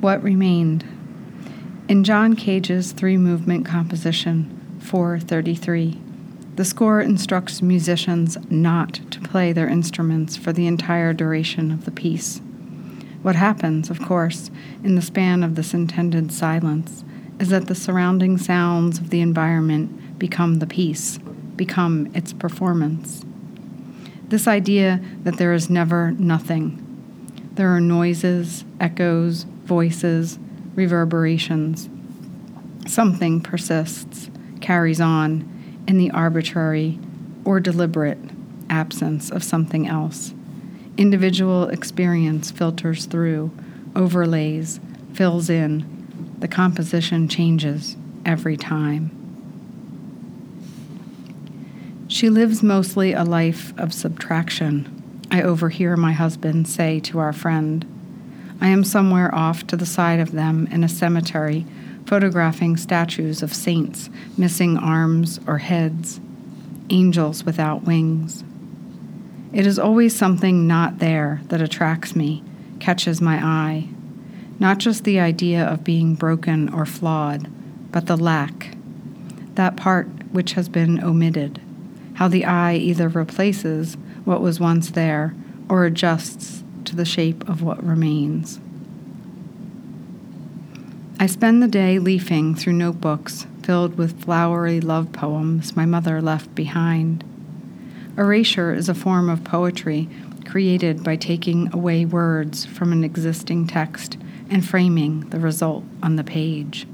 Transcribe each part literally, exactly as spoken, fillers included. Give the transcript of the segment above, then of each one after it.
What remained? In John Cage's three-movement composition, four thirty-three, the score instructs musicians not to play their instruments for the entire duration of the piece. What happens, of course, in the span of this intended silence is that the surrounding sounds of the environment become the piece, become its performance. This idea that there is never nothing. There are noises, echoes, voices, reverberations. Something persists, carries on, in the arbitrary or deliberate absence of something else. Individual experience filters through, overlays, fills in. The composition changes every time. She lives mostly a life of subtraction, I overhear my husband say to our friend. I am somewhere off to the side of them in a cemetery, photographing statues of saints missing arms or heads, angels without wings. It is always something not there that attracts me, catches my eye. Not just the idea of being broken or flawed, but the lack, that part which has been omitted, how the eye either replaces what was once there or adjusts to the shape of what remains. I spend the day leafing through notebooks filled with flowery love poems my mother left behind. Erasure is a form of poetry created by taking away words from an existing text and framing the result on the page.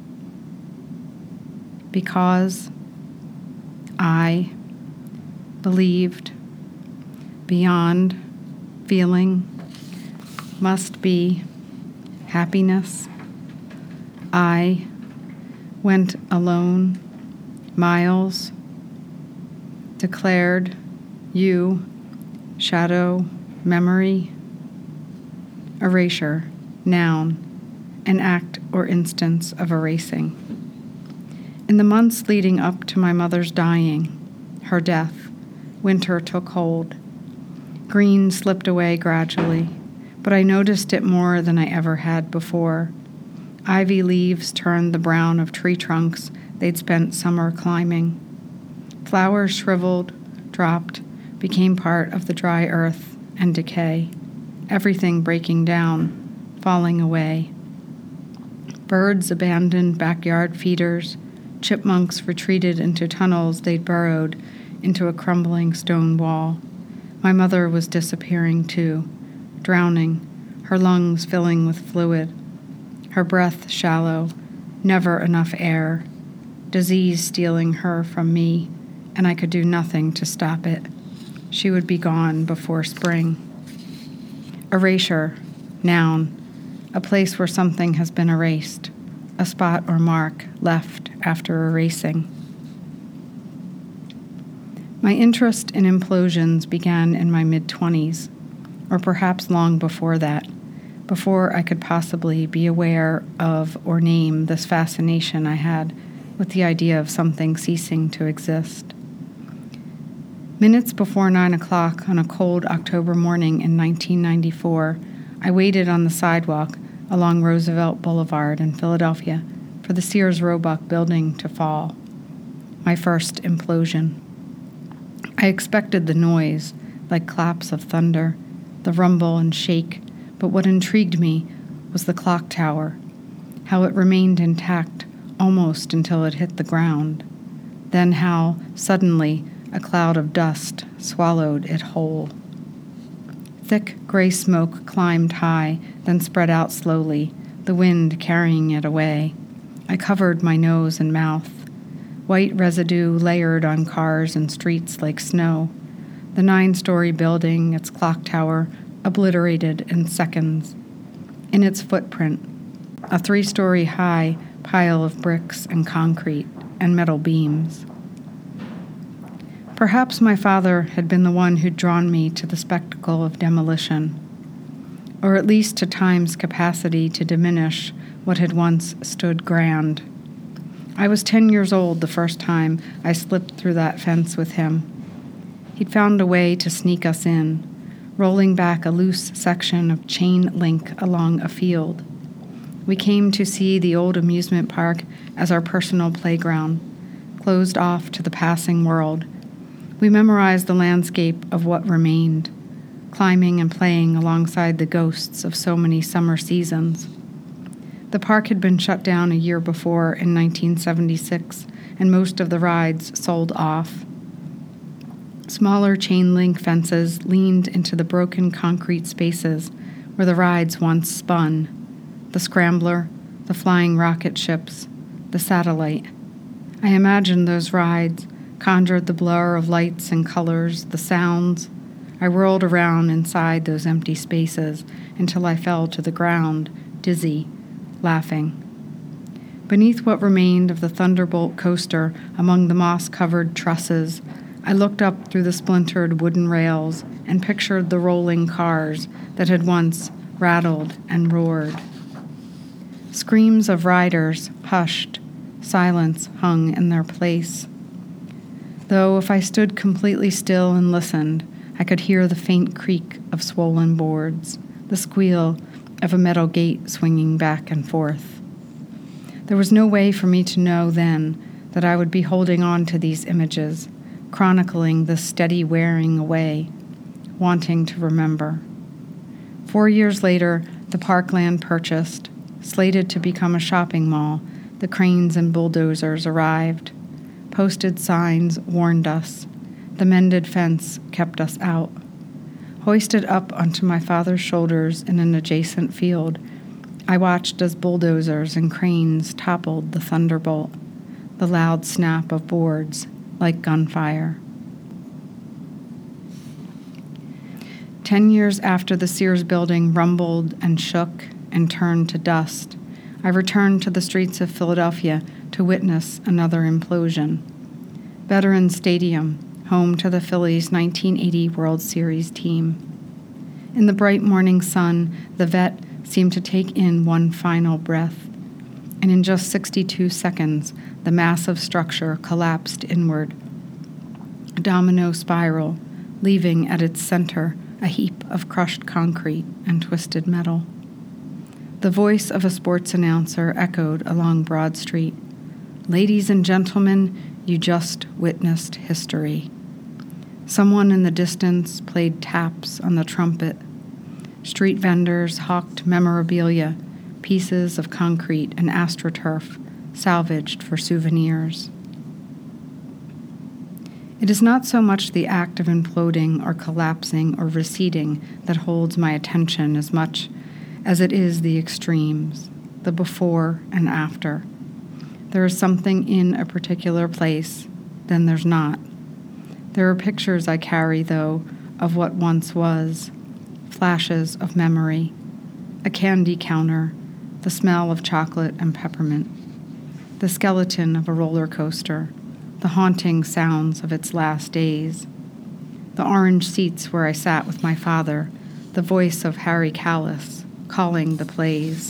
Because I believed, beyond, feeling, must be, happiness. I went alone, miles, declared, you, shadow, memory, erasure, noun, an act or instance of erasing. In the months leading up to my mother's dying, her death, winter took hold. Green slipped away gradually, but I noticed it more than I ever had before. Ivy leaves turned the brown of tree trunks they'd spent summer climbing. Flowers shriveled, dropped, became part of the dry earth and decay, everything breaking down, falling away. Birds abandoned backyard feeders, chipmunks retreated into tunnels they'd burrowed into a crumbling stone wall. My mother was disappearing too, drowning, her lungs filling with fluid, her breath shallow, never enough air, disease stealing her from me, and I could do nothing to stop it. She would be gone before spring. Erasure, noun, a place where something has been erased, a spot or mark left after erasing. My interest in implosions began in my mid-twenties, or perhaps long before that, before I could possibly be aware of or name this fascination I had with the idea of something ceasing to exist. Minutes before nine o'clock on a cold October morning in nineteen ninety-four, I waited on the sidewalk along Roosevelt Boulevard in Philadelphia for the Sears Roebuck building to fall. My first implosion. I expected the noise, like claps of thunder, the rumble and shake, but what intrigued me was the clock tower, how it remained intact almost until it hit the ground, then how, suddenly, a cloud of dust swallowed it whole. Thick gray smoke climbed high, then spread out slowly, the wind carrying it away. I covered my nose and mouth. White residue layered on cars and streets like snow. The nine-story building, its clock tower, obliterated in seconds. In its footprint, a three-story high pile of bricks and concrete and metal beams. Perhaps my father had been the one who'd drawn me to the spectacle of demolition, or at least to time's capacity to diminish what had once stood grand. I was ten years old the first time I slipped through that fence with him. He'd found a way to sneak us in, rolling back a loose section of chain link along a field. We came to see the old amusement park as our personal playground, closed off to the passing world. We memorized the landscape of what remained, climbing and playing alongside the ghosts of so many summer seasons. The park had been shut down a year before in nineteen seventy-six, and most of the rides sold off. Smaller chain-link fences leaned into the broken concrete spaces where the rides once spun. The Scrambler, the flying rocket ships, the Satellite. I imagined those rides, conjured the blur of lights and colors, the sounds. I whirled around inside those empty spaces until I fell to the ground, dizzy, laughing. Beneath what remained of the Thunderbolt coaster among the moss-covered trusses, I looked up through the splintered wooden rails and pictured the rolling cars that had once rattled and roared. Screams of riders hushed, silence hung in their place. Though if I stood completely still and listened, I could hear the faint creak of swollen boards, the squeal of a metal gate swinging back and forth. There was no way for me to know then that I would be holding on to these images, chronicling the steady wearing away, wanting to remember. Four years later, the parkland purchased, slated to become a shopping mall, the cranes and bulldozers arrived. Posted signs warned us. The mended fence kept us out. Hoisted up onto my father's shoulders in an adjacent field, I watched as bulldozers and cranes toppled the Thunderbolt, the loud snap of boards like gunfire. Ten years after the Sears building rumbled and shook and turned to dust, I returned to the streets of Philadelphia to witness another implosion. Veterans Stadium, home to the Phillies' nineteen eighty World Series team. In the bright morning sun, the vet seemed to take in one final breath, and in just sixty-two seconds, the massive structure collapsed inward, a domino spiral, leaving at its center a heap of crushed concrete and twisted metal. The voice of a sports announcer echoed along Broad Street. "Ladies and gentlemen, you just witnessed history." Someone in the distance played taps on the trumpet. Street vendors hawked memorabilia, pieces of concrete and astroturf, salvaged for souvenirs. It is not so much the act of imploding or collapsing or receding that holds my attention as much as it is the extremes, the before and after. There is something in a particular place, then there's not. There are pictures I carry, though, of what once was, flashes of memory, a candy counter, the smell of chocolate and peppermint, the skeleton of a roller coaster, the haunting sounds of its last days, the orange seats where I sat with my father, the voice of Harry Callis calling the plays.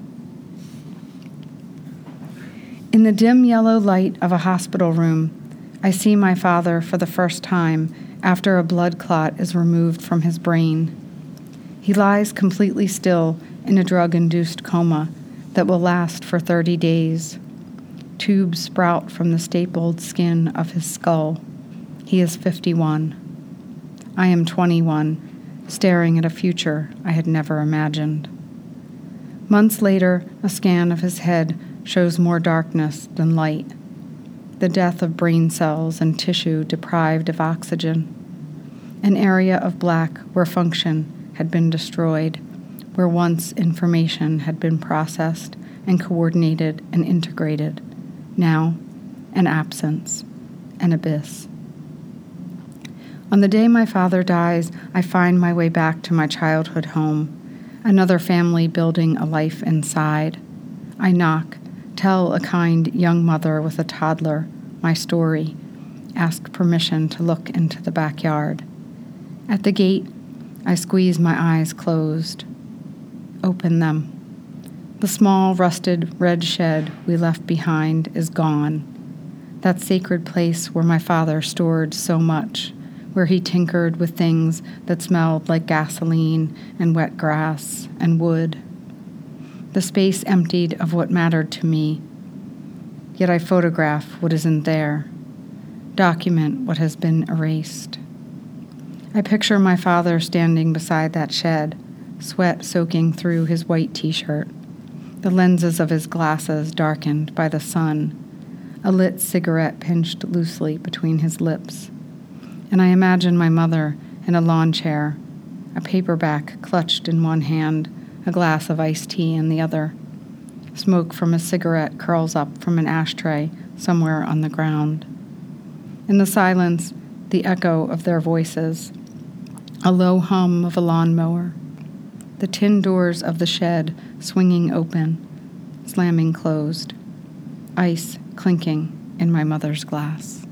In the dim yellow light of a hospital room, I see my father for the first time after a blood clot is removed from his brain. He lies completely still in a drug-induced coma that will last for thirty days. Tubes sprout from the stapled skin of his skull. He is fifty-one. I am twenty-one, staring at a future I had never imagined. Months later, a scan of his head shows more darkness than light, the death of brain cells and tissue deprived of oxygen, an area of black where function had been destroyed, where once information had been processed and coordinated and integrated, now an absence, an abyss. On the day my father dies, I find my way back to my childhood home, another family building a life inside. I knock, tell a kind young mother with a toddler my story, ask permission to look into the backyard. At the gate, I squeeze my eyes closed, open them. The small, rusted red shed we left behind is gone. That sacred place where my father stored so much, where he tinkered with things that smelled like gasoline and wet grass and wood. the space emptied of what mattered to me. Yet I photograph what isn't there, document what has been erased. I picture my father standing beside that shed, sweat soaking through his white t-shirt, the lenses of his glasses darkened by the sun, a lit cigarette pinched loosely between his lips. And I imagine my mother in a lawn chair, a paperback clutched in one hand, a glass of iced tea in the other. Smoke from a cigarette curls up from an ashtray somewhere on the ground. In the silence, the echo of their voices, a low hum of a lawnmower, the tin doors of the shed swinging open, slamming closed, ice clinking in my mother's glass.